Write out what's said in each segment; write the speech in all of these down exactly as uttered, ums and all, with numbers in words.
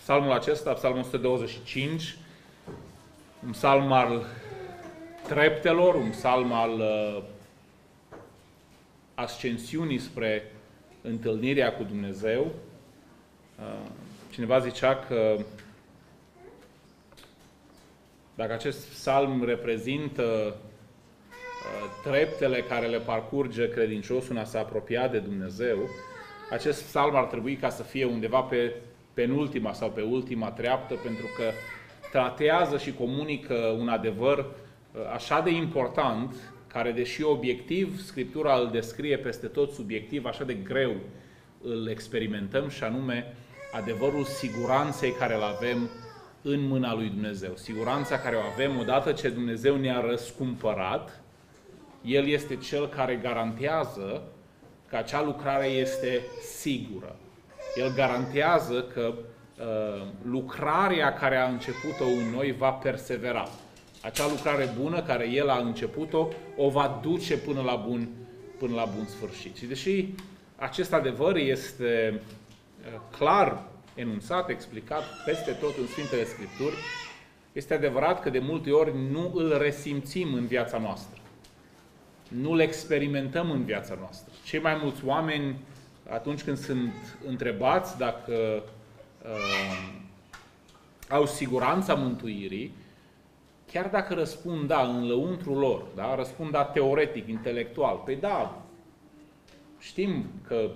psalmul acesta, psalmul o sută douăzeci și cinci, un psalm al treptelor, un psalm al uh, ascensiunii spre întâlnirea cu Dumnezeu. Uh, cineva zicea că dacă acest psalm reprezintă uh, treptele care le parcurge credinciosul în a se apropia de Dumnezeu, acest psalm ar trebui ca să fie undeva pe penultima sau pe ultima treaptă, pentru că tratează și comunică un adevăr uh, așa de important, care, deși obiectiv, Scriptura îl descrie peste tot subiectiv, așa de greu îl experimentăm, și anume adevărul siguranței care îl avem în mâna lui Dumnezeu. Siguranța care o avem odată ce Dumnezeu ne-a răscumpărat, El este Cel care garantează că acea lucrare este sigură. El garantează că uh, lucrarea care a început-o în noi va persevera. Acea lucrare bună care El a început-o, o va duce până la bun, până la bun sfârșit. Și deși acest adevăr este uh, clar enunțat, explicat peste tot în Sfintele Scripturi, este adevărat că de multe ori nu îl resimțim în viața noastră. Nu îl experimentăm în viața noastră. Cei mai mulți oameni, atunci când sunt întrebați dacă uh, au siguranța mântuirii, chiar dacă răspund da în lăuntrul lor, da, răspund da teoretic, intelectual, păi da, știm că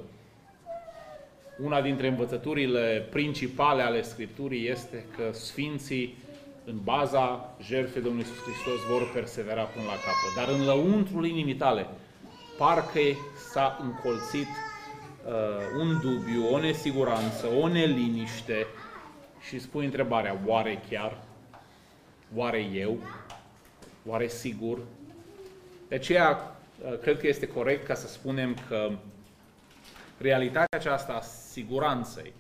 una dintre învățăturile principale ale Scripturii este că Sfinții, în baza jertfei Domnului Iisus Hristos, vor persevera până la capăt. Dar în lăuntrul inimii tale, parcă s-a încolțit uh, un dubiu, o nesiguranță, o neliniște și spui întrebarea, oare chiar? Oare eu? Oare sigur? De aceea, uh, cred că este corect ca să spunem că realitatea aceasta a siguranței,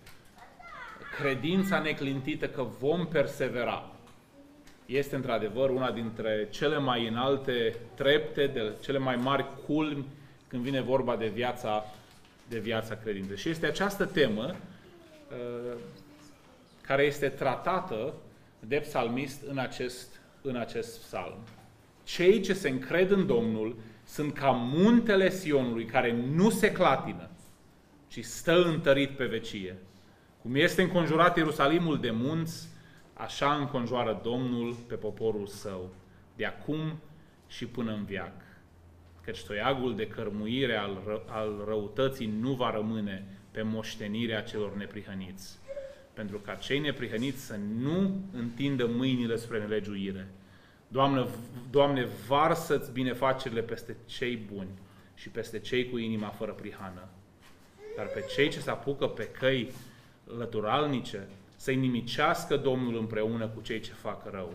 credința neclintită că vom persevera, este într-adevăr una dintre cele mai înalte trepte, de cele mai mari culmi când vine vorba de viața, de viața credinței. Și este această temă uh, care este tratată de psalmist în acest, în acest psalm. Cei ce se încred în Domnul sunt ca muntele Sionului, care nu se clatină, ci stă întărit pe vecie. Cum este înconjurat Ierusalimul de munți, așa înconjoară Domnul pe poporul său, de acum și până în veac. Căci toiagul de cărmuire al, ră, al răutății nu va rămâne pe moștenirea celor neprihăniți, pentru ca cei neprihăniți să nu întindă mâinile spre nelegiuire. Doamne, Doamne, varsă-ți binefacerile peste cei buni și peste cei cu inima fără prihană. Dar pe cei ce se apucă pe căi lăturalnice, să-i nimicească Domnul împreună cu cei ce fac rău.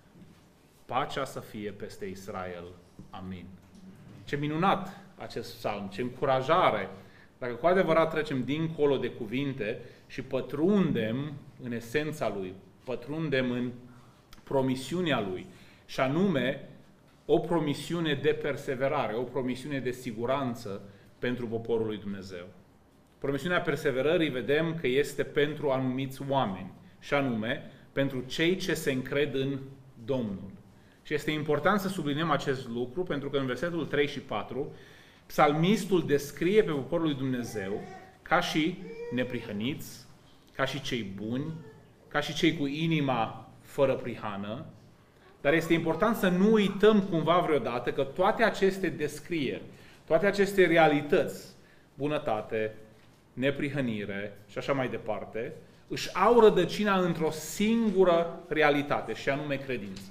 Pacea să fie peste Israel. Amin. Ce minunat acest psalm, ce încurajare! Dacă cu adevărat trecem dincolo de cuvinte și pătrundem în esența lui, pătrundem în promisiunea lui, și anume o promisiune de perseverare, o promisiune de siguranță pentru poporul lui Dumnezeu. Promisiunea perseverării vedem că este pentru anumiți oameni, și anume pentru cei ce se încred în Domnul. Și este important să subliniem acest lucru, pentru că în versetul trei și patru, psalmistul descrie pe poporul lui Dumnezeu ca și neprihăniți, ca și cei buni, ca și cei cu inima fără prihană, dar este important să nu uităm cumva vreodată că toate aceste descrieri, toate aceste realități, bunătate, neprihănire și așa mai departe, își au rădăcina într-o singură realitate, și anume credința.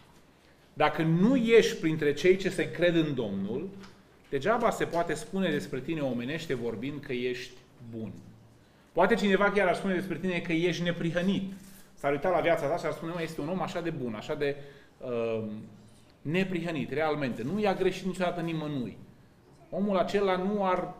Dacă nu ești printre cei ce se cred în Domnul, degeaba se poate spune despre tine, omenește vorbind, că ești bun. Poate cineva chiar ar spune despre tine că ești neprihănit. S-ar uita la viața ta și ar spune, mă, este un om așa de bun, așa de uh, neprihănit, realmente. Nu i-a greșit niciodată nimănui. Omul acela nu ar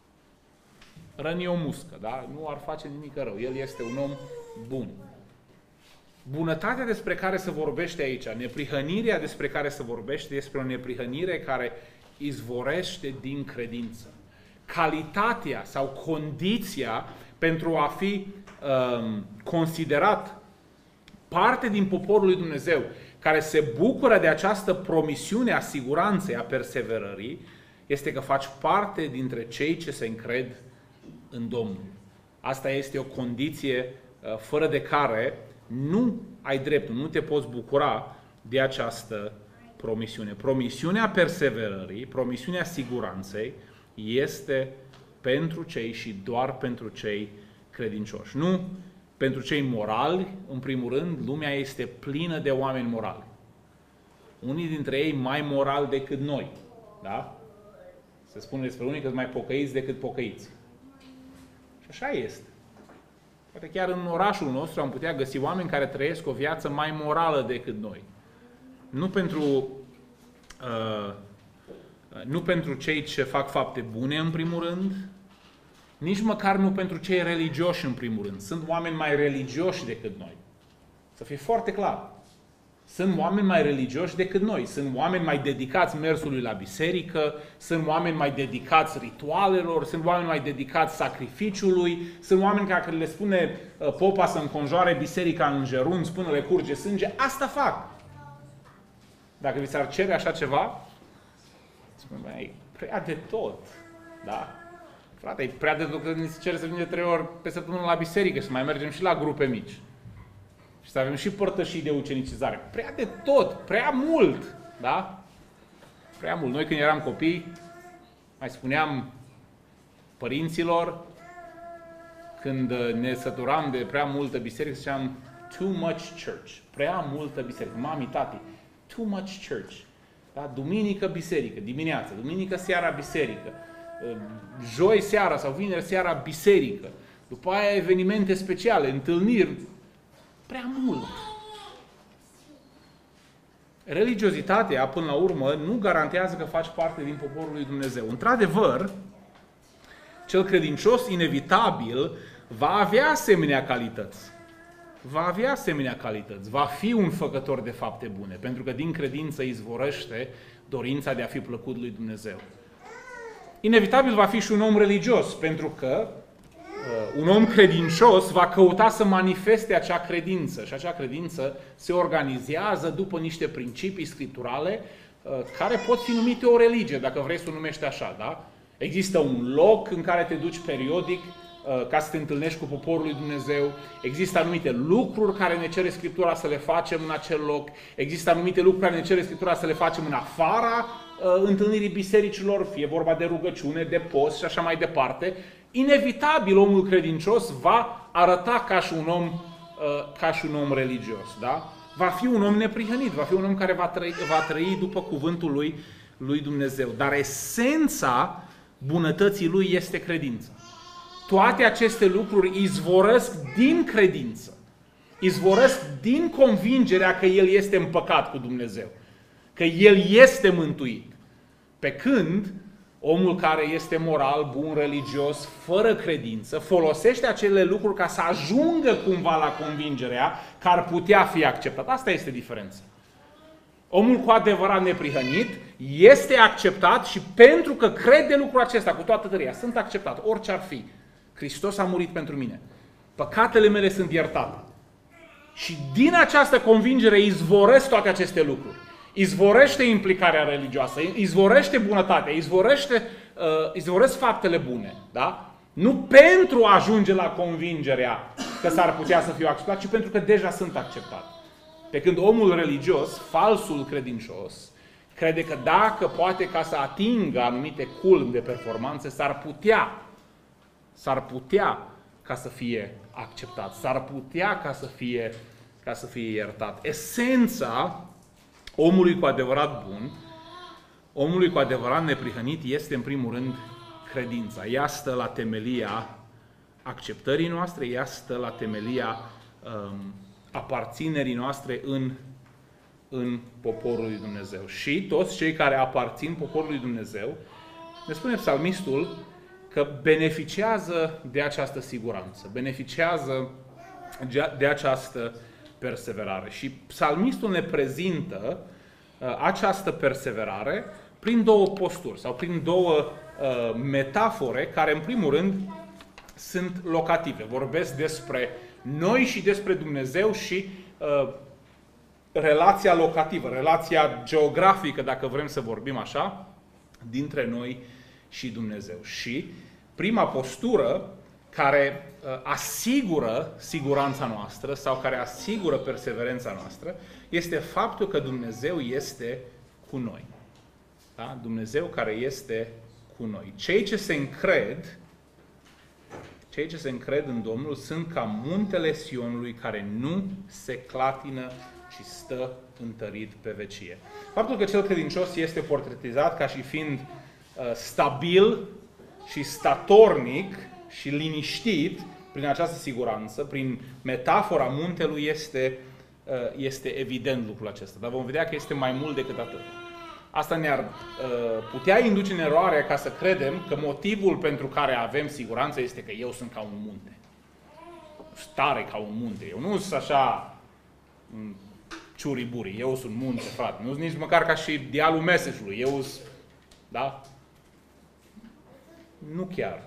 răni o muscă, da? Nu ar face nimic rău. El este un om bun. Bunătatea despre care se vorbește aici, neprihănirea despre care se vorbește, este o neprihănire care izvorește din credință. Calitatea sau condiția pentru a fi um, considerat parte din poporul lui Dumnezeu, care se bucură de această promisiune a siguranței, a perseverării, este că faci parte dintre cei ce se încred în Domnul. Asta este o condiție uh, fără de care nu ai dreptul, nu te poți bucura de această promisiune. Promisiunea perseverării, promisiunea siguranței este pentru cei și doar pentru cei credincioși. Nu pentru cei morali, în primul rând, lumea este plină de oameni morali. Unii dintre ei mai morali decât noi. Da? Se spune despre unii că sunt mai pocăiți decât pocăiți. Și așa este. Poate chiar în orașul nostru am putea găsi oameni care trăiesc o viață mai morală decât noi. Nu pentru, uh, nu pentru cei ce fac fapte bune, în primul rând, nici măcar nu pentru cei religioși, în primul rând. Sunt oameni mai religioși decât noi. Să fie foarte clar. Sunt oameni mai religioși decât noi. Sunt oameni mai dedicați mersului la biserică, sunt oameni mai dedicați ritualelor, sunt oameni mai dedicați sacrificiului, sunt oameni care le spune popa să înconjoare biserica în gerunți până le curge sânge. Asta fac. Dacă vi s-ar cere așa ceva, spune, băi, e prea de tot. Da? Frate, e prea de tot că ni se cere să venim de trei ori pe săptămână la biserică și să mai mergem și la grupe mici. Și să avem și părtășii de ucenicizare. Prea de tot, prea mult. Da? Prea mult. Noi când eram copii, mai spuneam părinților, când ne săturam de prea multă biserică, ziceam too much church. Prea multă biserică. Mami, tati, too much church. Da? Duminică biserică, dimineața, duminică seara biserică, joi seara sau vineri seara biserică. După aia evenimente speciale, întâlniri. Prea mult. Religiozitatea, până la urmă, nu garantează că faci parte din poporul lui Dumnezeu. Într-adevăr, cel credincios, inevitabil, va avea asemenea calități. Va avea asemenea calități. Va fi un făcător de fapte bune, pentru că din credință izvorăște dorința de a fi plăcut lui Dumnezeu. Inevitabil va fi și un om religios, pentru că un om credincios va căuta să manifeste acea credință și acea credință se organizează după niște principii scripturale care pot fi numite o religie, dacă vrei să o numești așa, da? Există un loc în care te duci periodic ca să te întâlnești cu poporul lui Dumnezeu, există anumite lucruri care ne cere Scriptura să le facem în acel loc, există anumite lucruri care ne cere Scriptura să le facem în afara întâlnirii bisericilor, fie vorba de rugăciune, de post și așa mai departe. Inevitabil omul credincios va arăta ca și un om, ca și un om religios. Da? Va fi un om neprihănit, va fi un om care va trăi, va trăi după cuvântul lui, lui Dumnezeu. Dar esența bunătății lui este credința. Toate aceste lucruri izvorăsc din credință. Izvorăsc din convingerea că el este împăcat cu Dumnezeu. Că el este mântuit. Pe când omul care este moral, bun, religios, fără credință, folosește acele lucruri ca să ajungă cumva la convingerea că ar putea fi acceptat. Asta este diferența. Omul cu adevărat neprihănit este acceptat și pentru că crede lucrul acesta cu toată tăria, sunt acceptat, orice ar fi. Hristos a murit pentru mine. Păcatele mele sunt iertate. Și din această convingere izvoresc toate aceste lucruri. Izvorește implicarea religioasă, izvorește bunătatea, izvorește, uh, izvoresc faptele bune. Da? Nu pentru a ajunge la convingerea că s-ar putea să fiu acceptat, ci pentru că deja sunt acceptat. Pe când omul religios, falsul credincios, crede că dacă poate ca să atingă anumite culmi de performanțe, s-ar putea, s-ar putea ca să fie acceptat, s-ar putea ca să fie, ca să fie iertat. Esența omului cu adevărat bun, omului cu adevărat neprihănit, este în primul rând credința. Ea stă la temelia acceptării noastre, ea stă la temelia um, aparținerii noastre în, în poporul lui Dumnezeu. Și toți cei care aparțin poporului lui Dumnezeu, ne spune psalmistul că beneficiază de această siguranță, beneficiază de această perseverare. Și psalmistul ne prezintă uh, această perseverare prin două posturi sau prin două uh, metafore care, în primul rând, sunt locative. Vorbesc despre noi și despre Dumnezeu și uh, relația locativă, relația geografică, dacă vrem să vorbim așa, dintre noi și Dumnezeu. Și prima postură care uh, asigură siguranța noastră sau care asigură perseverența noastră este faptul că Dumnezeu este cu noi. Da? Dumnezeu care este cu noi. Cei ce se încred, cei ce se încred în Domnul sunt ca muntele Sionului care nu se clatină, ci stă întărit pe vecie. Faptul că cel credincios este portretizat ca și fiind uh, stabil și statornic și liniștit prin această siguranță, prin metafora muntelui, este, uh, este evident lucrul acesta. Dar vom vedea că este mai mult decât atât. Asta ne-ar uh, putea induce în eroare ca să credem că motivul pentru care avem siguranță este că eu sunt ca un munte. Stare ca un munte. Eu nu sunt așa ciuriburi. Eu sunt munte, frate. Nu sunt nici măcar ca și dialul mesajului. Eu sunt... Da? Nu chiar.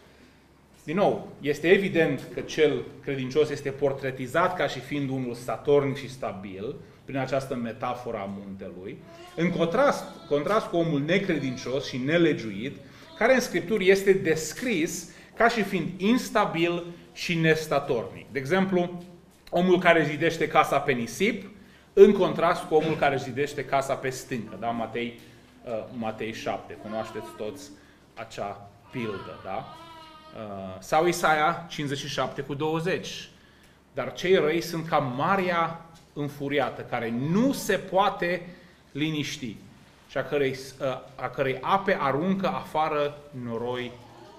Din nou, este evident că cel credincios este portretizat ca și fiind unul statornic și stabil, prin această metaforă a muntelui, în contrast, contrast cu omul necredincios și nelegiuit, care în Scripturi este descris ca și fiind instabil și nestatornic. De exemplu, omul care zidește casa pe nisip, în contrast cu omul care zidește casa pe stâncă. Da? Matei, uh, Matei șapte. Cunoașteți toți acea pildă. Da? Uh, sau Isaia cincizeci și șapte cu douăzeci. Dar cei răi sunt ca marea înfuriată, care nu se poate liniști și a cărei, a cărei ape aruncă afară noroi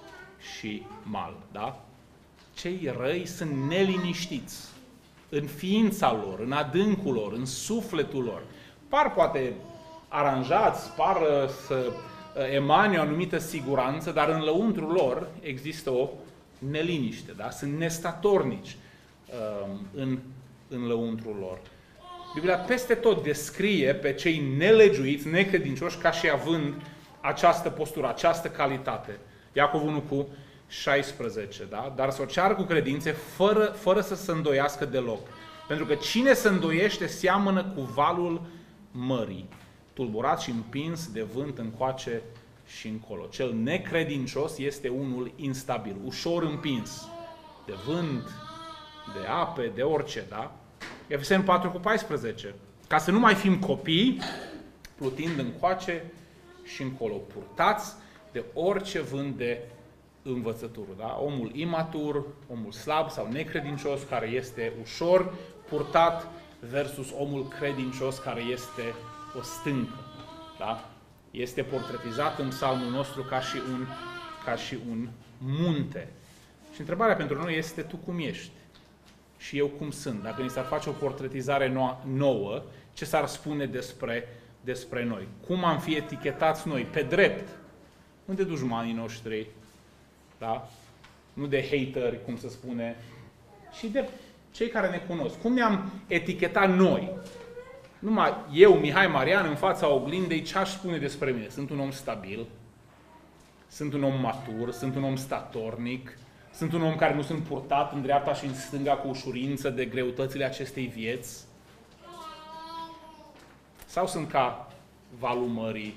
și mal. Da? Cei răi sunt neliniștiți în ființa lor, în adâncul lor, în sufletul lor. Par poate aranjați, par să emane o anumită siguranță, dar în lăuntrul lor există o neliniște. Da? Sunt nestatornici în în lăuntrul lor. Biblia peste tot descrie pe cei nelegiuiți, necredincioși, ca și având această postură, această calitate. Iacov unu cu șaisprezece, da? Dar să o ceară cu credințe, fără, fără să se îndoiască deloc. Pentru că cine se îndoiește seamănă cu valul mării, tulburat și împins de vânt încoace și încolo. Cel necredincios este unul instabil, ușor împins de vânt, de ape, de orice, da? Efeseni patru cu paisprezece. Ca să nu mai fim copii, plutind încoace și încolo, purtați de orice vânt de învățătură, da? Omul imatur, omul slab sau necredincios, care este ușor purtat, versus omul credincios, care este o stâncă, da? Este portretizat în psalmul nostru ca și un, ca și un munte. Și întrebarea pentru noi este: tu cum ești? Și eu cum sunt? Dacă ni s-ar face o portretizare nouă, ce s-ar spune despre, despre noi? Cum am fi etichetați noi? Pe drept. Nu de dușmanii noștri, da? Nu de hateri, cum se spune, și de cei care ne cunosc. Cum ne-am etichetat noi? Numai eu, Mihai Marian, în fața oglindei, ce aș spune despre mine? Sunt un om stabil, sunt un om matur, sunt un om statornic, sunt un om care nu sunt purtat în dreapta și în stânga cu ușurință de greutățile acestei vieți? Sau sunt ca valul mării?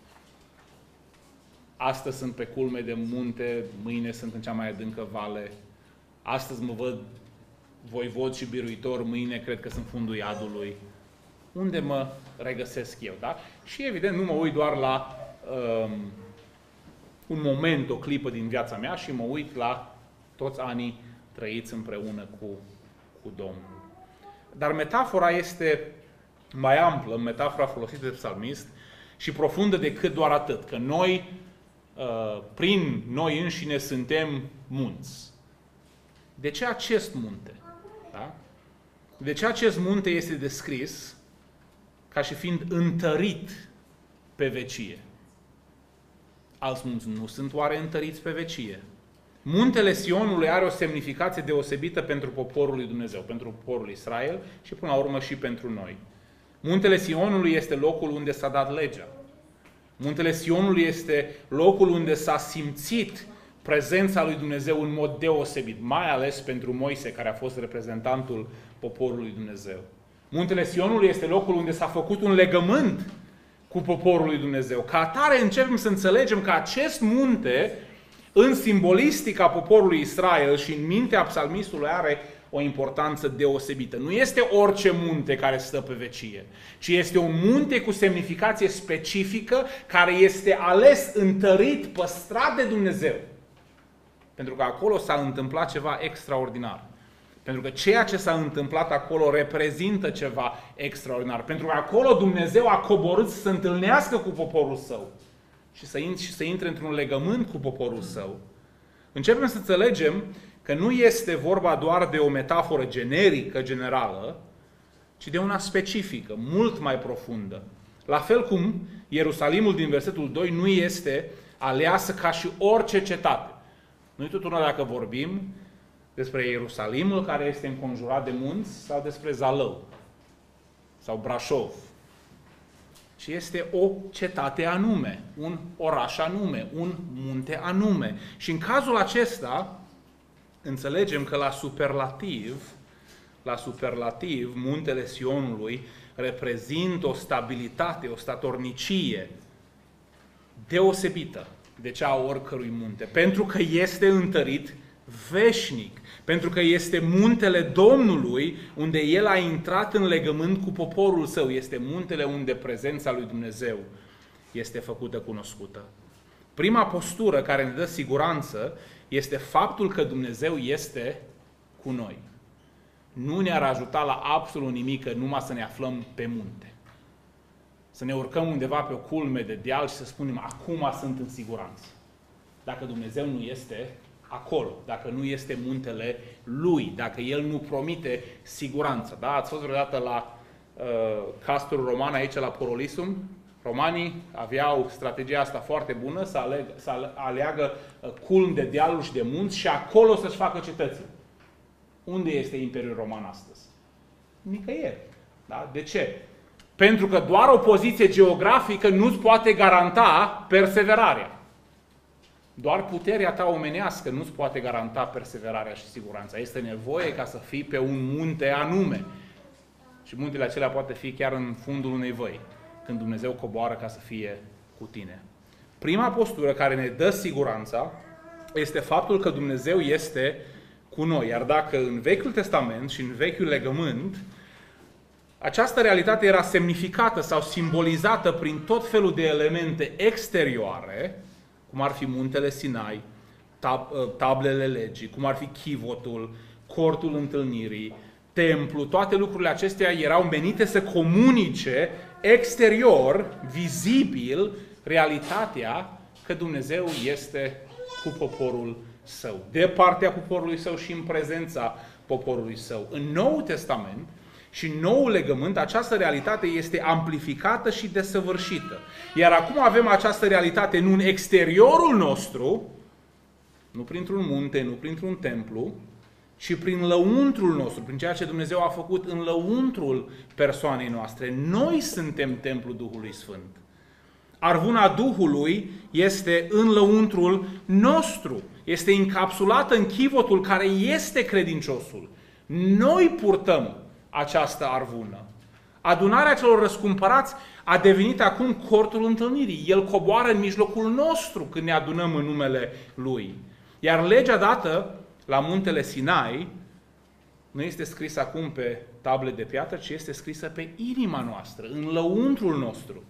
Astăzi sunt pe culme de munte, mâine sunt în cea mai adâncă vale. Astăzi mă văd voivod și biruitor, mâine cred că sunt fundul iadului. Unde mă regăsesc eu, da? Și evident nu mă uit doar la um, un moment, o clipă din viața mea, și mă uit la toți anii trăiți împreună cu, cu Domnul. Dar metafora este mai amplă, metafora folosită de psalmist, și profundă decât doar atât, că noi, prin noi înșine, suntem munți. De ce acest munte? Da? De ce acest munte este descris ca și fiind întărit pe vecie? Alți munți nu sunt oare întăriți pe vecie? Muntele Sionului are o semnificație deosebită pentru poporul lui Dumnezeu, pentru poporul Israel și până la urmă și pentru noi. Muntele Sionului este locul unde s-a dat legea. Muntele Sionului este locul unde s-a simțit prezența lui Dumnezeu în mod deosebit, mai ales pentru Moise, care a fost reprezentantul poporului Dumnezeu. Muntele Sionului este locul unde s-a făcut un legământ cu poporul lui Dumnezeu. Ca atare începem să înțelegem că acest munte, în simbolistica poporului Israel și în mintea psalmistului, are o importanță deosebită. Nu este orice munte care stă pe vecie, ci este un munte cu semnificație specifică, care este ales, întărit, păstrat de Dumnezeu. Pentru că acolo s-a întâmplat ceva extraordinar. Pentru că ceea ce s-a întâmplat acolo reprezintă ceva extraordinar. Pentru că acolo Dumnezeu a coborât să se întâlnească cu poporul său și să, in- și să intre într-un legământ cu poporul său. Începem să înțelegem că nu este vorba doar de o metaforă generică, generală, ci de una specifică, mult mai profundă. La fel cum Ierusalimul din versetul doi nu este aleasă ca și orice cetate. Noi tuturor dacă vorbim despre Ierusalimul care este înconjurat de munți sau despre Zalău sau Brașov, ci este o cetate anume, un oraș anume, un munte anume. Și în cazul acesta înțelegem că la superlativ, la superlativ, muntele Sionului reprezintă o stabilitate, o statornicie deosebită de cea a oricărui munte, pentru că este întărit veșnic, pentru că este muntele Domnului, unde El a intrat în legământ cu poporul său, este muntele unde prezența lui Dumnezeu este făcută cunoscută. Prima postură care ne dă siguranță este faptul că Dumnezeu este cu noi. Nu ne-ar ajuta la absolut nimic că numai să ne aflăm pe munte. Să ne urcăm undeva pe o culme de deal și să spunem, acum sunt în siguranță. Dacă Dumnezeu nu este acolo, dacă nu este muntele Lui, dacă El nu promite siguranță. Da? Ați fost vreodată la uh, castrul roman aici la Porolisum? Romanii aveau strategia asta foarte bună, să, aleg, să aleagă uh, culmi de dealuri și de munți și acolo să-și facă cetățile. Unde este Imperiul Roman astăzi? Nicăieri. Da? De ce? Pentru că doar o poziție geografică nu-ți poate garanta perseverarea. Doar puterea ta omenească nu-ți poate garanta perseverarea și siguranța. Este nevoie ca să fii pe un munte anume. Și muntele acelea poate fi chiar în fundul unei văi, când Dumnezeu coboară ca să fie cu tine. Prima postură care ne dă siguranța este faptul că Dumnezeu este cu noi. Iar dacă în Vechiul Testament și în Vechiul Legământ această realitate era semnificată sau simbolizată prin tot felul de elemente exterioare, cum ar fi muntele Sinai, tab- tablele legii, cum ar fi chivotul, cortul întâlnirii, templu, toate lucrurile acestea erau menite să comunice exterior, vizibil, realitatea că Dumnezeu este cu poporul său, de partea poporului său și în prezența poporului său. În Noul Testament și în Noul Legământ, această realitate este amplificată și desăvârșită. Iar acum avem această realitate nu în exteriorul nostru, nu printr-un munte, nu printr-un templu, ci prin lăuntrul nostru, prin ceea ce Dumnezeu a făcut în lăuntrul persoanei noastre. Noi suntem templul Duhului Sfânt. Arvuna Duhului este în lăuntrul nostru, este încapsulată în chivotul care este credinciosul. Noi purtăm această arvună. Adunarea celor răscumpărați a devenit acum cortul întâlnirii. El coboară în mijlocul nostru când ne adunăm în numele Lui. Iar legea dată la muntele Sinai nu este scrisă acum pe table de piatră, ci este scrisă pe inima noastră, în lăuntrul nostru.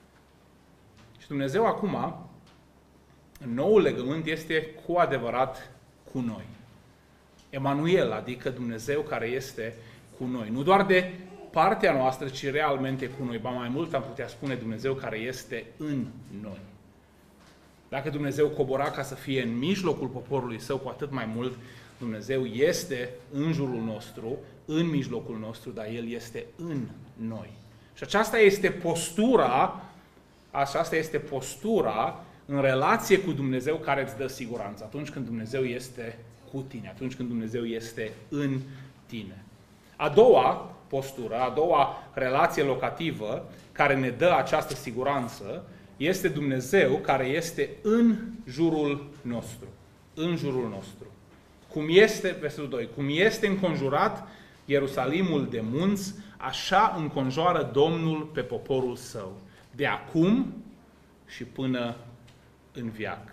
Și Dumnezeu acum, în Noul Legământ, este cu adevărat cu noi. Emanuel, adică Dumnezeu care este cu noi. Nu doar de partea noastră, ci realmente cu noi. Ba mai mult am putea spune Dumnezeu care este în noi. Dacă Dumnezeu cobora ca să fie în mijlocul poporului său, cu atât mai mult Dumnezeu este în jurul nostru, în mijlocul nostru, dar El este în noi. Și aceasta este postura, aceasta este postura în relație cu Dumnezeu care îți dă siguranță. Atunci când Dumnezeu este cu tine, atunci când Dumnezeu este în tine. A doua postură, a doua relație locativă care ne dă această siguranță este Dumnezeu care este în jurul nostru. în jurul nostru. Cum este, versetul doi, cum este înconjurat Ierusalimul de munți, așa înconjoară Domnul pe poporul său, de acum și până în veac.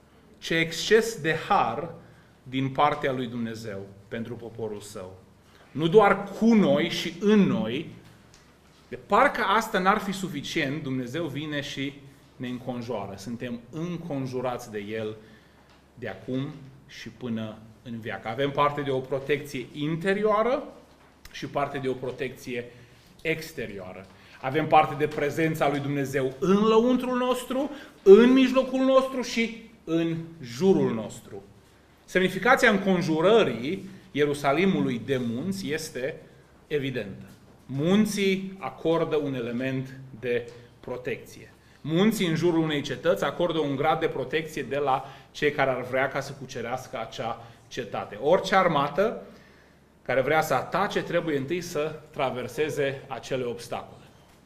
Ce exces de har din partea lui Dumnezeu pentru poporul său. Nu doar cu noi și în noi, de parcă asta n-ar fi suficient, Dumnezeu vine și ne înconjoară. Suntem înconjurați de El de acum și până în veac. Avem parte de o protecție interioară și parte de o protecție exterioară. Avem parte de prezența lui Dumnezeu în lăuntrul nostru, în mijlocul nostru și în jurul nostru. Semnificația înconjurării Ierusalimului de munți este evidentă. Munții acordă un element de protecție. Munții în jurul unei cetăți acordă un grad de protecție de la cei care ar vrea ca să cucerească acea cetate. Orice armată care vrea să atace trebuie întâi să traverseze acele obstacole.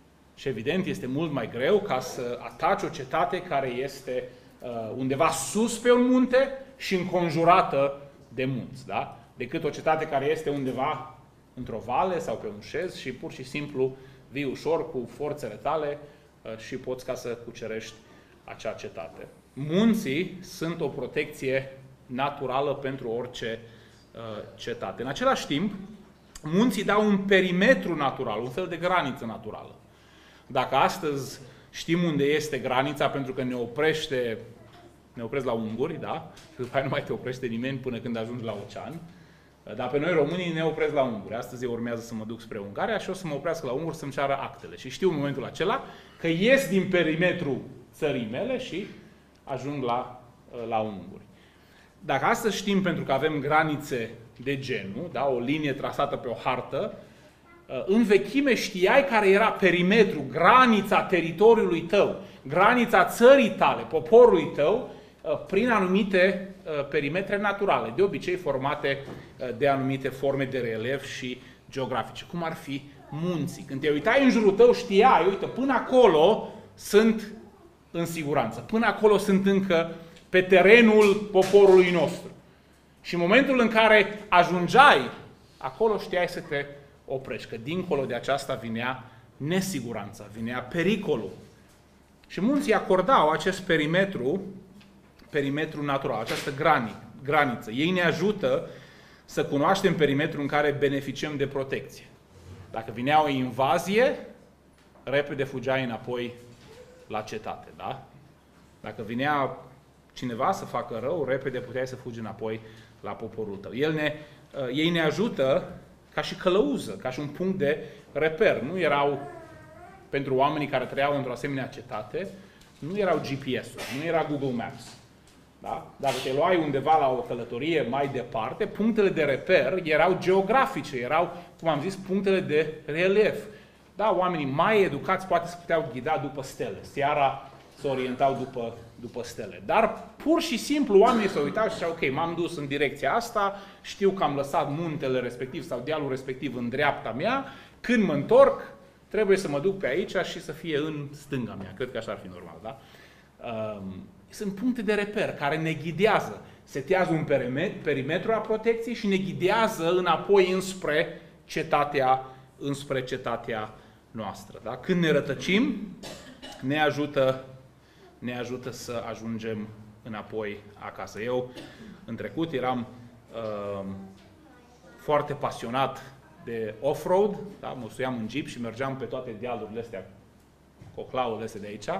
Și evident este mult mai greu ca să ataci o cetate care este uh, undeva sus pe un munte și înconjurată de munți, da? Decât o cetate care este undeva într-o vale sau pe un șez și pur și simplu vii ușor cu forțele tale uh, și poți ca să cucerești acea cetate. Munții sunt o protecție naturală pentru orice uh, cetate. În același timp, munții dau un perimetru natural, un fel de graniță naturală. Dacă astăzi știm unde este granița pentru că ne oprește, ne opresc la unguri, da? Și după aia nu mai te oprește nimeni până când ajungi la ocean. Dar pe noi românii ne opresc la unguri. Astăzi eu urmează să mă duc spre Ungaria și o să mă oprească la unguri să-mi ceară actele. Și știu în momentul acela că ies din perimetrul țării mele și ajung la, la unguri. Dacă astăzi știm, pentru că avem granițe de genul, da? O linie trasată pe o hartă, în vechime știai care era perimetrul, granița teritoriului tău, granița țării tale, poporului tău, prin anumite perimetre naturale, de obicei formate de anumite forme de relief și geografice, cum ar fi munții. Când te uitai în jurul tău, știai, uite, până acolo sunt în siguranță, până acolo sunt încă pe terenul poporului nostru. Și în momentul în care ajungeai, acolo știai să te oprești, că dincolo de aceasta vinea nesiguranța, vinea pericolul. Și munții acordau acest perimetru, perimetru natural, această graniță. Ei ne ajută să cunoaștem perimetrul în care beneficiem de protecție. Dacă vinea o invazie, repede fugeai înapoi la cetate, da? Dacă vinea cineva să facă rău, repede puteai să fugi înapoi la poporul tău. El ne, ei ne ajută ca și călăuză, ca și un punct de reper. Nu erau, pentru oamenii care trăiau într-o asemenea cetate, nu erau G P S-uri, nu era Google Maps. Da? Dacă te luai undeva la o călătorie mai departe, punctele de reper erau geografice, erau, cum am zis, punctele de relief. Da, oamenii mai educați poate se puteau ghida după stele. Seara se orientau după, după stele. Dar pur și simplu oamenii se uitau și ziceau, ok, m-am dus în direcția asta, știu că am lăsat muntele respectiv sau dealul respectiv în dreapta mea, când mă întorc, trebuie să mă duc pe aici și să fie în stânga mea. Cred că așa ar fi normal, da? Um, sunt puncte de reper care ne ghidează. Setează un perimetru a protecției și ne ghidează înapoi înspre cetatea, înspre cetatea noastră. Da? Când ne rătăcim, ne ajută, ne ajută să ajungem înapoi acasă. Eu, în trecut, eram uh, foarte pasionat de off-road, da? Mă suiam în jeep și mergeam pe toate dealurile astea, coclaurile astea de aici,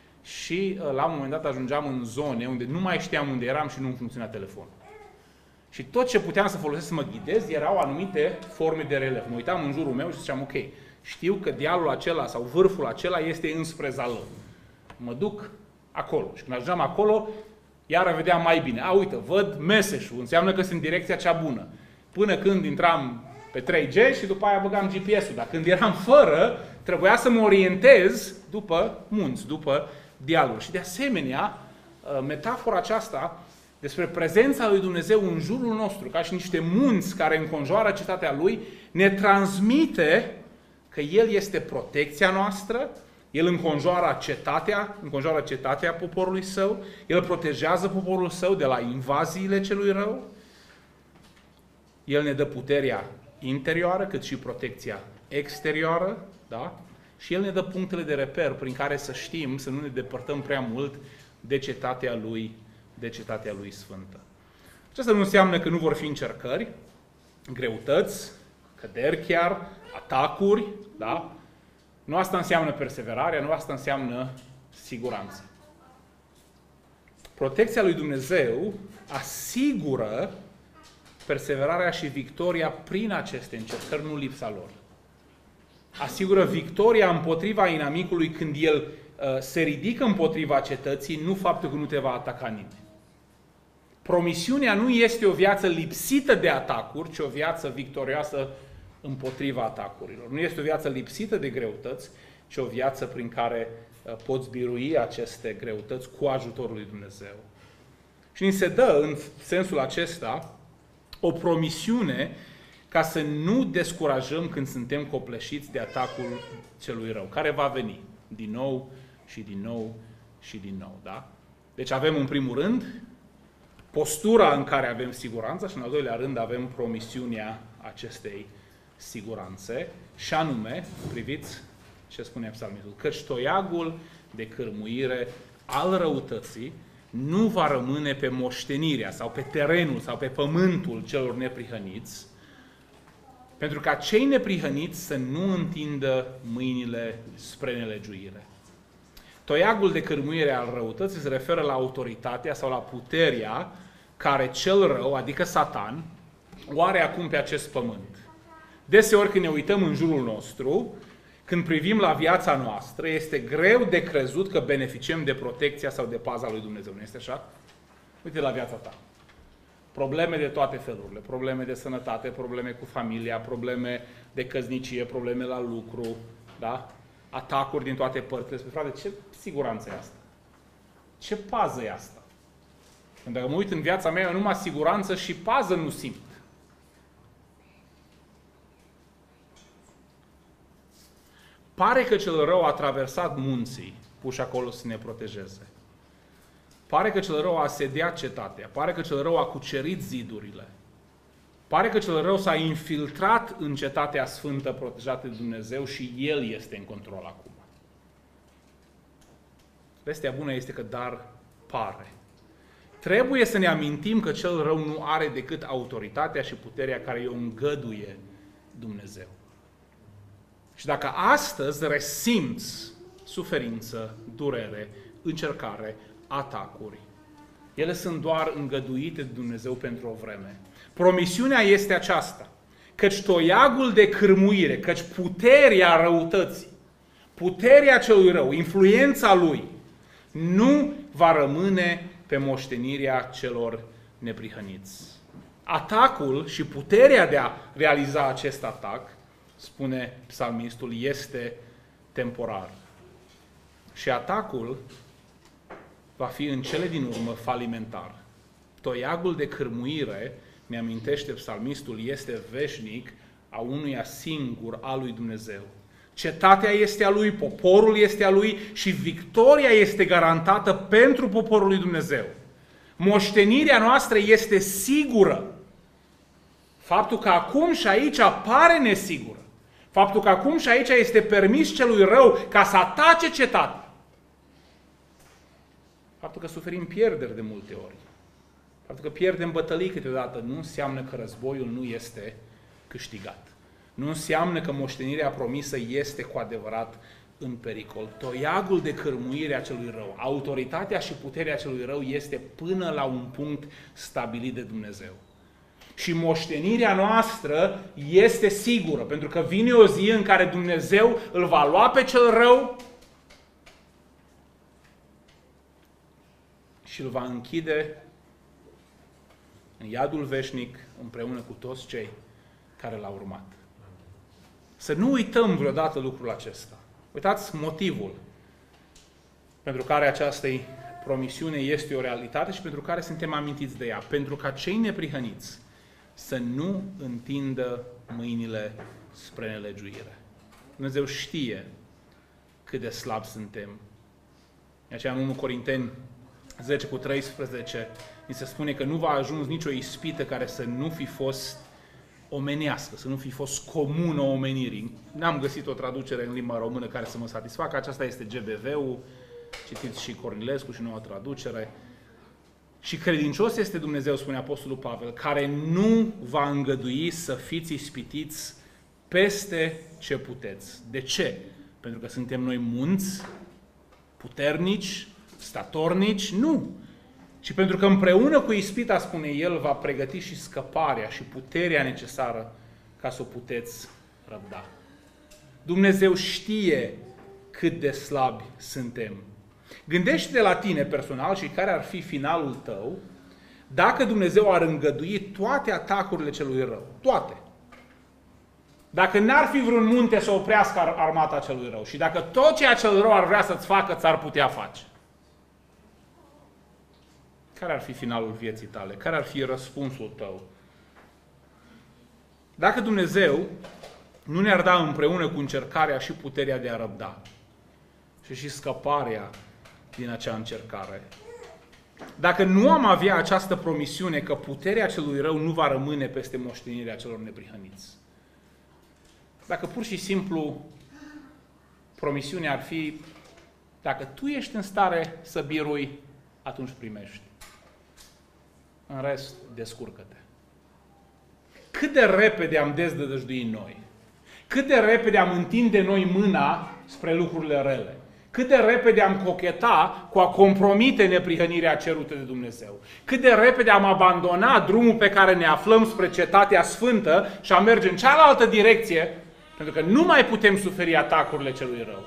și uh, la un moment dat ajungeam în zone unde nu mai știam unde eram și nu funcționa telefonul. Și tot ce puteam să folosesc să mă ghidez erau anumite forme de relief. Mă uitam în jurul meu și ziceam, ok, știu că dealul acela sau vârful acela este înspre Zalău. Mă duc acolo. Și când ajungeam acolo, iară vedeam mai bine. A, uite, văd Meseșul, înseamnă că sunt în direcția cea bună. Până când intram pe trei G și după aia băgam G P S-ul. Dar când eram fără, trebuia să mă orientez după munți, după dealuri. Și de asemenea, metafora aceasta despre prezența lui Dumnezeu în jurul nostru, ca și niște munți care înconjoară cetatea Lui, ne transmite că El este protecția noastră, El înconjoară cetatea, înconjoară cetatea poporului său, el protejează poporul său de la invaziile celui rău, el ne dă puterea interioară, cât și protecția exterioară, da? Și el ne dă punctele de reper prin care să știm, să nu ne depărtăm prea mult de cetatea lui, de cetatea lui sfântă. Aceasta nu înseamnă că nu vor fi încercări, greutăți, căderi chiar, atacuri, da? Nu asta înseamnă perseverarea, nu asta înseamnă siguranță. Protecția lui Dumnezeu asigură perseverarea și victoria prin aceste încercări, nu lipsa lor. Asigură victoria împotriva inamicului când el uh, se ridică împotriva cetății, nu faptul că nu te va ataca nimeni. Promisiunea nu este o viață lipsită de atacuri, ci o viață victorioasă împotriva atacurilor. Nu este o viață lipsită de greutăți, ci o viață prin care uh, poți birui aceste greutăți cu ajutorul lui Dumnezeu. Și ni se dă, în sensul acesta, o promisiune ca să nu descurajăm când suntem copleșiți de atacul celui rău, care va veni din nou și din nou și din nou. Da? Deci avem în primul rând postura în care avem siguranța și în al doilea rând avem promisiunea acestei siguranțe și anume, priviți ce spune psalmistul, căci toiagul de cârmuire al răutății nu va rămâne pe moștenirea sau pe terenul sau pe pământul celor neprihăniți, pentru ca cei neprihăniți să nu întindă mâinile spre nelegiuire. Toiagul de cârmuire al răutății se referă la autoritatea sau la puterea care cel rău, adică Satan, o are acum pe acest pământ. Deseori când ne uităm în jurul nostru, când privim la viața noastră, este greu de crezut că beneficiem de protecția sau de paza lui Dumnezeu. Nu este așa? Uite la viața ta. Probleme de toate felurile. Probleme de sănătate, probleme cu familia, probleme de căsnicie, probleme la lucru, da? Atacuri din toate părțile. Spune, frate, ce siguranță e asta? Ce pază e asta? Când mă uit în viața mea, eu numai siguranță și pază nu simt. Pare că cel rău a traversat munții, puși acolo să ne protejeze. Pare că cel rău a asediat cetatea. Pare că cel rău a cucerit zidurile. Pare că cel rău s-a infiltrat în cetatea sfântă protejată de Dumnezeu și el este în control acum. Vestea bună este că dar pare. Trebuie să ne amintim că cel rău nu are decât autoritatea și puterea care îi îngăduie Dumnezeu. Și dacă astăzi resimți suferință, durere, încercare, atacuri, ele sunt doar îngăduite de Dumnezeu pentru o vreme. Promisiunea este aceasta, căci toiagul de cârmuire, căci puterea răutății, puterea celui rău, influența lui, nu va rămâne pe moștenirea celor neprihăniți. Atacul și puterea de a realiza acest atac, spune psalmistul, este temporar. Și atacul va fi în cele din urmă falimentar. Toiagul de cârmuire, ne amintește psalmistul, este veșnic, a unuia singur, al lui Dumnezeu. Cetatea este a lui, poporul este a lui și victoria este garantată pentru poporul lui Dumnezeu. Moștenirea noastră este sigură. Faptul că acum și aici apare nesigură. Faptul că acum și aici este permis celui rău ca să atace cetatea. Faptul că suferim pierderi de multe ori. Faptul că pierdem bătălii câteodată nu înseamnă că războiul nu este câștigat. Nu înseamnă că moștenirea promisă este cu adevărat în pericol. Toiagul de cârmuire a celui rău, autoritatea și puterea celui rău este până la un punct stabilit de Dumnezeu. Și moștenirea noastră este sigură, pentru că vine o zi în care Dumnezeu îl va lua pe cel rău și îl va închide în iadul veșnic împreună cu toți cei care l-au urmat. Să nu uităm vreodată lucrul acesta. Uitați motivul pentru care această promisiune este o realitate și pentru care suntem amintiți de ea. Pentru ca cei neprihăniți să nu întindă mâinile spre nelegiuire. Dumnezeu știe cât de slab suntem. De aceea în unu Corinteni zece cu treisprezece ni se spune că nu va ajuns nicio ispită care să nu fi fost omenească, să nu fi fost comună omenirii. N-am găsit o traducere în limba română care să mă satisfacă. Aceasta este G B V-ul, citiți și Cornilescu și noua traducere. Și credincios este Dumnezeu, spune Apostolul Pavel, care nu va îngădui să fiți ispitiți peste ce puteți. De ce? Pentru că suntem noi munți, puternici, statornici? Nu! Ci pentru că împreună cu ispita, spune El, va pregăti și scăparea și puterea necesară ca să o puteți răbda. Dumnezeu știe cât de slabi suntem. Gândește-te la tine personal și care ar fi finalul tău dacă Dumnezeu ar îngădui toate atacurile celui rău. Toate. Dacă n-ar fi vreun munte să oprească armata celui rău și dacă tot ceea ce cel rău ar vrea să-ți facă, ți-ar putea face. Care ar fi finalul vieții tale? Care ar fi răspunsul tău? Dacă Dumnezeu nu ne-ar da împreună cu încercarea și puterea de a răbda și și scăparea din acea încercare, dacă nu am avea această promisiune că puterea celui rău nu va rămâne peste moștenirea celor neprihăniți, dacă pur și simplu promisiunea ar fi, dacă tu ești în stare să birui, atunci primești. În rest, descurcă-te. Cât de repede am dezdădăjdui noi, cât de repede am întinde noi mâna spre lucrurile rele, cât de repede am cocheta cu a compromite neprihănirea cerută de Dumnezeu, cât de repede am abandonat drumul pe care ne aflăm spre cetatea sfântă și am merge în cealaltă direcție, pentru că nu mai putem suferi atacurile celui rău.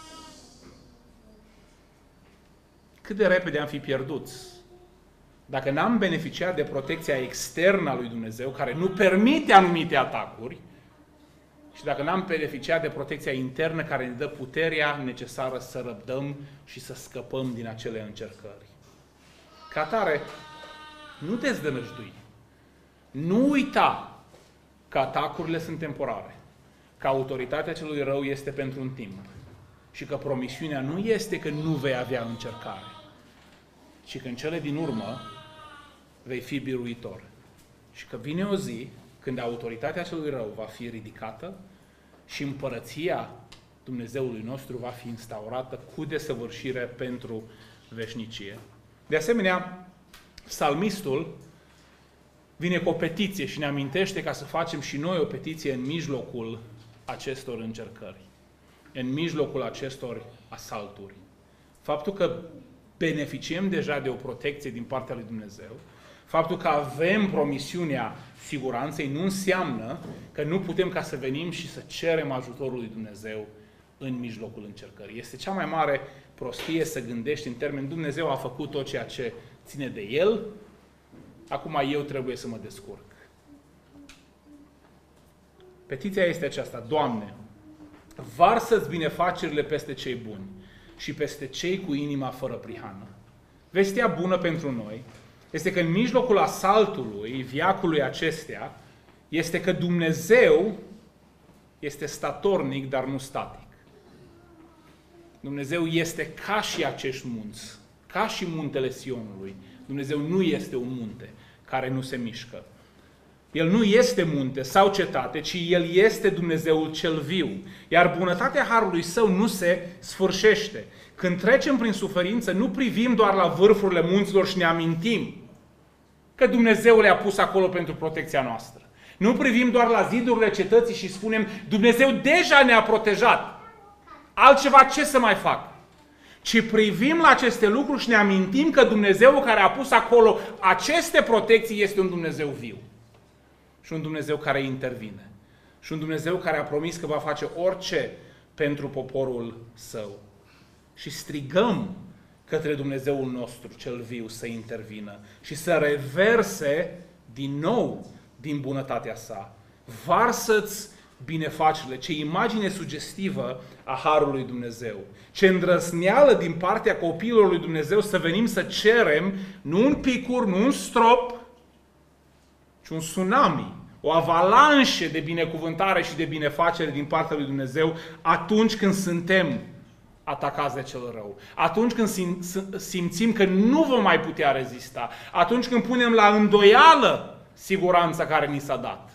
Cât de repede am fi pierduți dacă n-am beneficiat de protecția externă a lui Dumnezeu, care nu permite anumite atacuri, și dacă n-am beneficiat de protecția internă care ne dă puterea necesară să răbdăm și să scăpăm din acele încercări. Ca atare, nu te zdănăjdui. Nu uita că atacurile sunt temporare, că autoritatea celui rău este pentru un timp și că promisiunea nu este că nu vei avea încercare, ci că în cele din urmă vei fi biruitor. Și că vine o zi când autoritatea celui rău va fi ridicată și împărăția Dumnezeului nostru va fi instaurată cu desăvârșire pentru veșnicie. De asemenea, psalmistul vine cu o petiție și ne amintește ca să facem și noi o petiție în mijlocul acestor încercări, în mijlocul acestor asalturi. Faptul că beneficiem deja de o protecție din partea lui Dumnezeu, faptul că avem promisiunea siguranței nu înseamnă că nu putem ca să venim și să cerem ajutorul lui Dumnezeu în mijlocul încercării. Este cea mai mare prostie să gândești în termeni, Dumnezeu a făcut tot ceea ce ține de El, acum eu trebuie să mă descurc. Petiția este aceasta: Doamne, varsă-ți binefacerile peste cei buni și peste cei cu inima fără prihană. Vestea bună pentru noi este că în mijlocul asaltului, viacului acestea, este că Dumnezeu este statornic, dar nu static. Dumnezeu este ca și acești munți, ca și muntele Sionului. Dumnezeu nu este un munte care nu se mișcă. El nu este munte sau cetate, ci El este Dumnezeul cel viu. Iar bunătatea Harului Său nu se sfârșește. Când trecem prin suferință, nu privim doar la vârfurile munților și ne amintim că Dumnezeu le-a pus acolo pentru protecția noastră. Nu privim doar la zidurile cetății și spunem, Dumnezeu deja ne-a protejat. Altceva ce să mai fac? Ci privim la aceste lucruri și ne amintim că Dumnezeu care a pus acolo aceste protecții este un Dumnezeu viu. Și un Dumnezeu care intervine. Și un Dumnezeu care a promis că va face orice pentru poporul Său. Și strigăm către Dumnezeul nostru cel viu să intervină și să reverse din nou din bunătatea Sa. Varsă-ți binefacerile, ce imagine sugestivă a Harului Dumnezeu. Ce îndrăzneală din partea copiilor lui Dumnezeu să venim să cerem nu un picur, nu un strop, ci un tsunami, o avalanșe de binecuvântare și de binefacere din partea lui Dumnezeu atunci când suntem atacați de cel rău, atunci când simțim că nu vom mai putea rezista, atunci când punem la îndoială siguranța care ni s-a dat.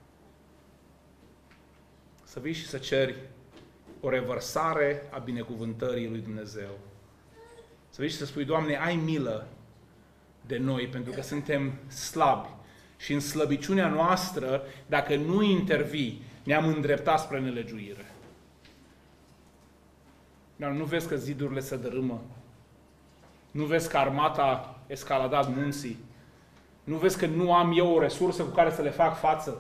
Să vii și să ceri o revărsare a binecuvântării lui Dumnezeu. Să vii și să spui, Doamne, ai milă de noi, pentru că suntem slabi și în slăbiciunea noastră, dacă nu intervii, ne-am îndreptat spre nelegiuire. Dar nu vezi că zidurile se dărâmă? Nu vezi că armata a escaladat munții? Nu vezi că nu am eu o resursă cu care să le fac față?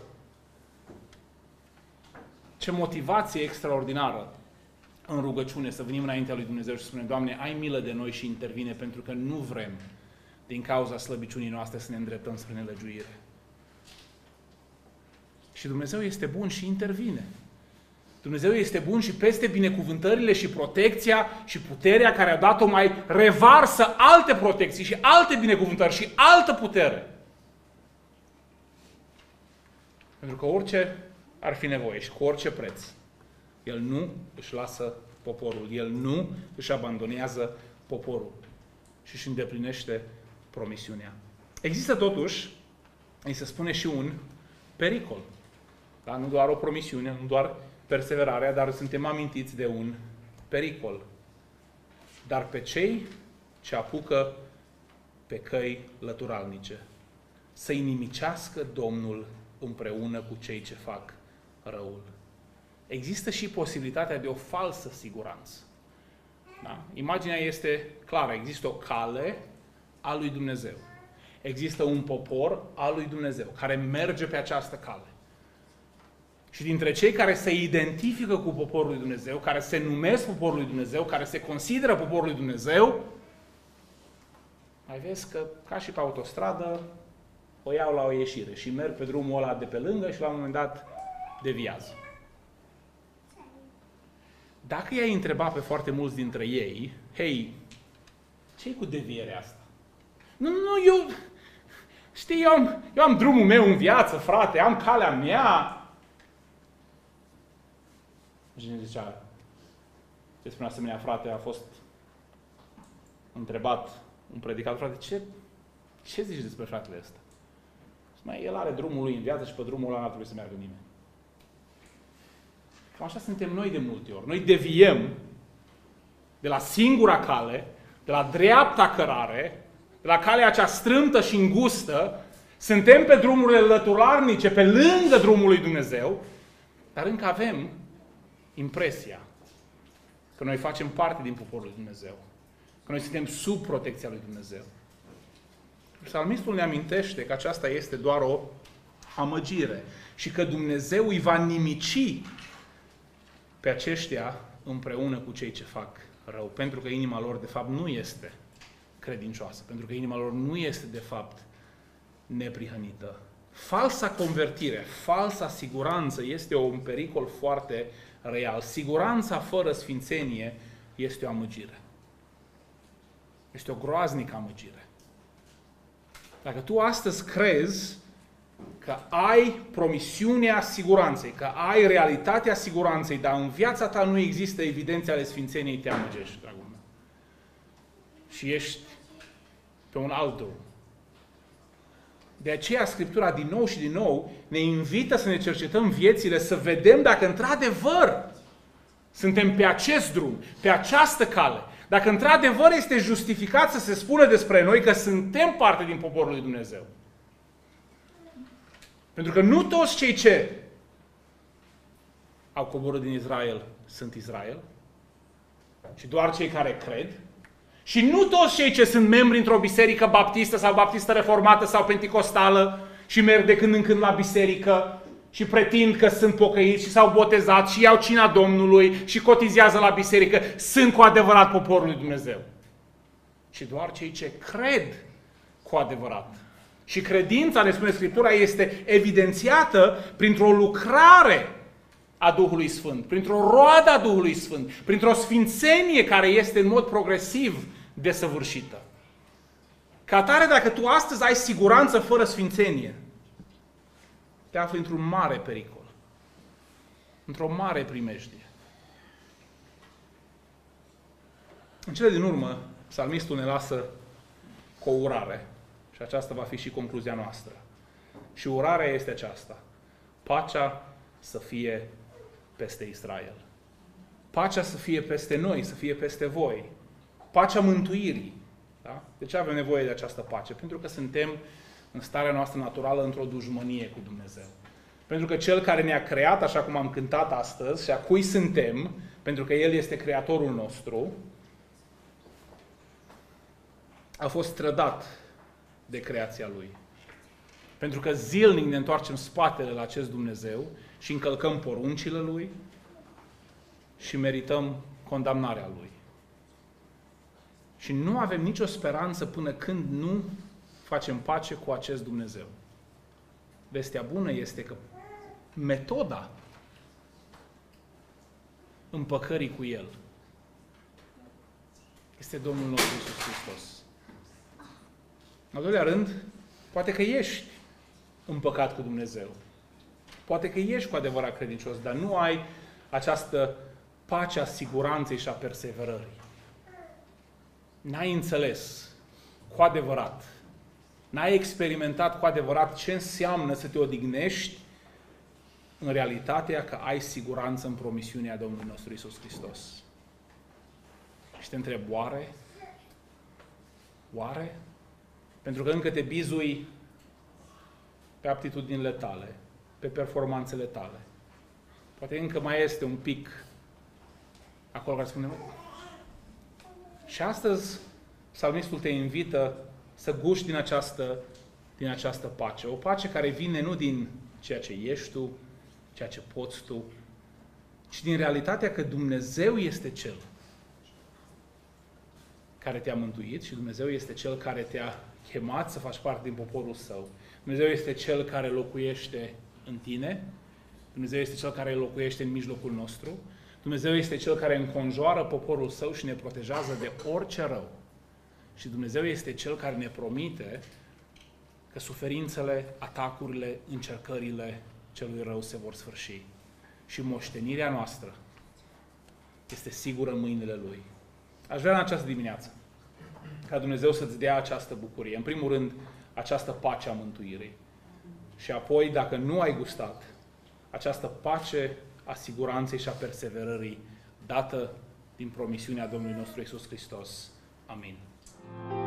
Ce motivație extraordinară în rugăciune să venim înaintea lui Dumnezeu și să spunem, Doamne, ai milă de noi și intervine, pentru că nu vrem, din cauza slăbiciunii noastre, să ne îndreptăm spre nelegiuire. Și Dumnezeu este bun și intervine. Dumnezeu este bun și peste binecuvântările și protecția și puterea care a dat-o mai revarsă alte protecții și alte binecuvântări și altă putere. Pentru că orice ar fi nevoie și cu orice preț, El nu își lasă poporul, El nu își abandonează poporul și își îndeplinește promisiunea. Există totuși, îi se spune și un pericol. Da? Nu doar o promisiune, nu doar perseverarea, dar suntem amintiți de un pericol. Dar pe cei ce apucă pe căi lăturalnice, să-i nimicească Domnul împreună cu cei ce fac răul. Există și posibilitatea de o falsă siguranță. Da? Imaginea este clară. Există o cale a lui Dumnezeu. Există un popor al lui Dumnezeu care merge pe această cale. Și dintre cei care se identifică cu poporul lui Dumnezeu, care se numesc poporul lui Dumnezeu, care se consideră poporul lui Dumnezeu, mai vezi că, ca și pe autostradă, o iau la o ieșire și merg pe drumul ăla de pe lângă și la un moment dat deviază. Dacă i-ai întrebat pe foarte mulți dintre ei, hei, ce-i cu devierea asta? Nu, nu, eu, știi, eu am, eu am drumul meu în viață, frate, am calea mea. Și ne zicea, ce spune asemenea, frate, a fost întrebat un predicator, frate, ce, ce zici despre fratele ăsta? Mai el are drumul lui în viață și pe drumul ăla n-ar trebui să meargă nimeni. Cam așa suntem noi de multe ori. Noi deviem de la singura cale, de la dreapta cărare, de la calea acea strâmtă și îngustă, suntem pe drumurile lăturarnice, pe lângă drumul lui Dumnezeu, dar încă avem impresia că noi facem parte din poporul lui Dumnezeu, că noi suntem sub protecția lui Dumnezeu. Psalmistul ne amintește că aceasta este doar o amăgire și că Dumnezeu îi va nimici pe aceștia împreună cu cei ce fac rău, pentru că inima lor de fapt nu este credincioasă, pentru că inima lor nu este de fapt neprihănită. Falsa convertire, falsa siguranță este un pericol foarte real. Siguranța fără sfințenie este o amăgire. Este o groaznică amăgire. Dacă tu astăzi crezi că ai promisiunea siguranței, că ai realitatea siguranței, dar în viața ta nu există evidențe ale sfințeniei, te amăgești, dragul meu. Și ești pe un alt drum. De aceea Scriptura din nou și din nou ne invită să ne cercetăm viețile, să vedem dacă într-adevăr suntem pe acest drum, pe această cale. Dacă într-adevăr este justificat să se spună despre noi că suntem parte din poporul lui Dumnezeu. Pentru că nu toți cei ce au coborât din Israel sunt Israel, ci doar cei care cred. Și nu toți cei ce sunt membri într-o biserică baptistă sau baptistă reformată sau penticostală și merg de când în când la biserică și pretind că sunt pocăiți și s-au botezat și iau cina Domnului și cotizează la biserică, sunt cu adevărat poporul lui Dumnezeu. Și doar cei ce cred cu adevărat. Și credința, ne spune Scriptura, este evidențiată printr-o lucrare a Duhului Sfânt, printr-o roadă a Duhului Sfânt, printr-o sfințenie care este în mod progresiv desăvârșită. Ca atare, dacă tu astăzi ai siguranță fără sfințenie, te afli într-un mare pericol, într-o mare primejdie. În cele din urmă, psalmistul ne lasă cu o urare. Și aceasta va fi și concluzia noastră. Și urarea este aceasta. Pacea să fie peste Israel. Pacea să fie peste noi, să fie peste voi. Pacea mântuirii. Da? De ce avem nevoie de această pace? Pentru că suntem în starea noastră naturală într-o dușmănie cu Dumnezeu. Pentru că Cel care ne-a creat, așa cum am cântat astăzi, și a cui suntem, pentru că El este Creatorul nostru, a fost trădat de creația Lui. Pentru că zilnic ne întoarcem spatele la acest Dumnezeu și încălcăm poruncile Lui și merităm condamnarea Lui. Și nu avem nicio speranță până când nu facem pace cu acest Dumnezeu. Vestea bună este că metoda împăcării cu El este Domnul nostru Iisus Hristos. În al doilea rând, poate că ești împăcat cu Dumnezeu. Poate că ești cu adevărat credincios, dar nu ai această pace a siguranței și a perseverării. N-ai înțeles cu adevărat, n-ai experimentat cu adevărat ce înseamnă să te odihnești în realitatea că ai siguranță în promisiunea Domnului nostru Iisus Hristos. Și te întreb, oare? Oare? Pentru că încă te bizui pe aptitudinile tale, pe performanțele tale. Poate încă mai este un pic acolo care spune. Și astăzi psalmistul te invită să guști din această, din această pace. O pace care vine nu din ceea ce ești tu, ceea ce poți tu, ci din realitatea că Dumnezeu este Cel care te-a mântuit și Dumnezeu este Cel care te-a chemat să faci parte din poporul Său. Dumnezeu este Cel care locuiește în tine. Dumnezeu este Cel care locuiește în mijlocul nostru. Dumnezeu este Cel care înconjoară poporul Său și ne protejează de orice rău. Și Dumnezeu este Cel care ne promite că suferințele, atacurile, încercările celui rău se vor sfârși. Și moștenirea noastră este sigură în mâinile Lui. Aș vrea în această dimineață ca Dumnezeu să-ți dea această bucurie. În primul rând, această pace a mântuirii. Și apoi, dacă nu ai gustat, această pace a siguranței și a perseverării dată din promisiunea Domnului nostru Iisus Hristos. Amin.